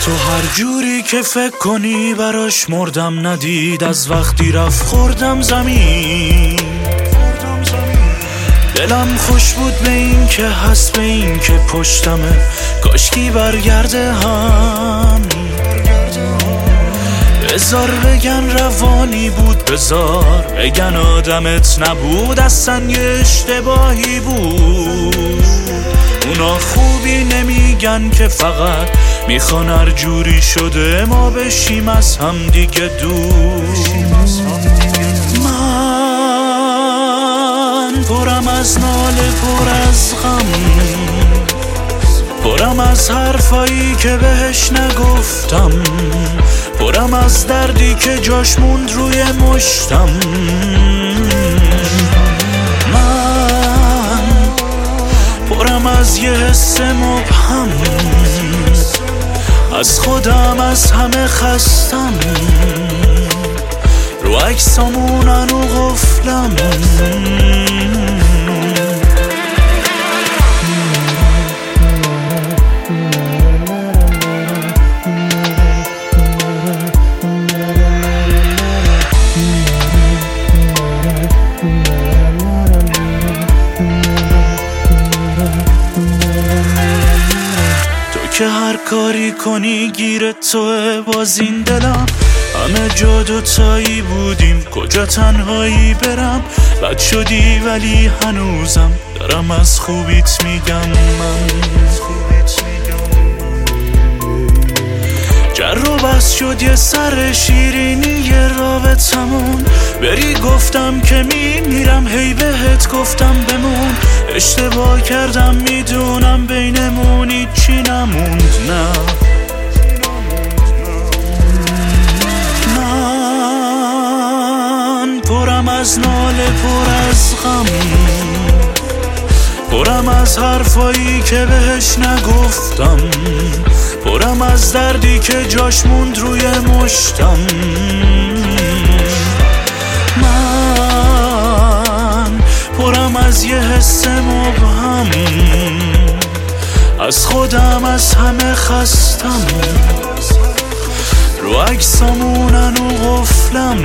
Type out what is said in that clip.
تو هر جوری که فکر کنی براش مردم ندید، از وقتی رفت خوردم زمین. دلم خوش بود به این که هست، به این که پشتمه، کاشکی برگرده هم. بذار بگن روانی بود، بذار بگن آدمت نبود، اصلا یه اشتباهی بود. اونا خوبی نمیگن که فقط میخوان هر جوری شده ما بشیم از هم دیگه دور. من پرم از ناله، پر از غم، پرم از حرفایی که بهش نگفتم، پرم از دردی که جاش موند روی مشتم. من پرم از یه حس مبهم، از خودم از همه خستم، رو عکسامونن و غفلم. که هر کاری کنی گیر توه، باز این دلم همه جا دوتایی بودیم، کجا تنهایی برم. بد شدی ولی هنوزم دارم از خوبیت میگم. من جر و بس شد یه سر شیرینی یه رابطمون، بری گفتم که میمیرم، هی بهت گفتم بمون. اشتباه کردم میدونم، بینمون هیچی نموند. نه من پرم از ناله، پر از غم، پرم از حرفایی که بهش نگفتم، پرم از دردی که جاش موند روی مشتم. من پرم از یه حس مبهم، از خودم از همه خستم، رو عکسامونن و غفلم.